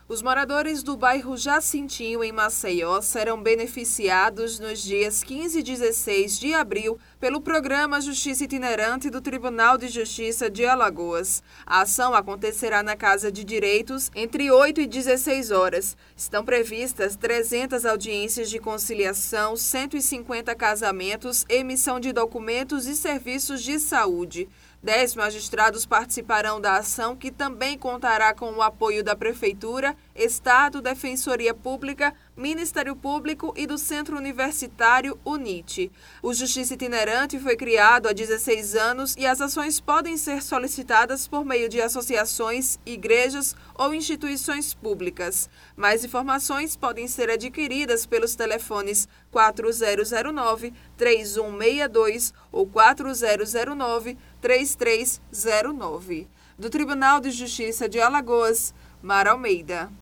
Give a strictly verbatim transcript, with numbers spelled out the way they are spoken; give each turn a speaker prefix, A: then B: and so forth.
A: Os moradores do bairro Jacintinho, em Maceió, serão beneficiados nos dias quinze e dezesseis de abril pelo programa Justiça Itinerante do Tribunal de Justiça de Alagoas. A ação acontecerá na Casa de Direitos entre oito e dezesseis horas. Estão previstas trezentas audiências de conciliação, cento e cinquenta casamentos, emissão de documentos e serviços de saúde. Dez magistrados participarão da ação, que também contará com o apoio da Prefeitura, Estado, Defensoria Pública, Ministério Público e do Centro Universitário UNIT. O Justiça Itinerante foi criado há dezesseis anos e as ações podem ser solicitadas por meio de associações, igrejas ou instituições públicas. Mais informações podem ser adquiridas pelos telefones quatro zero zero nove, três um seis dois ou quatro zero zero nove, três três zero nove. Do Tribunal de Justiça de Alagoas, Mara Almeida.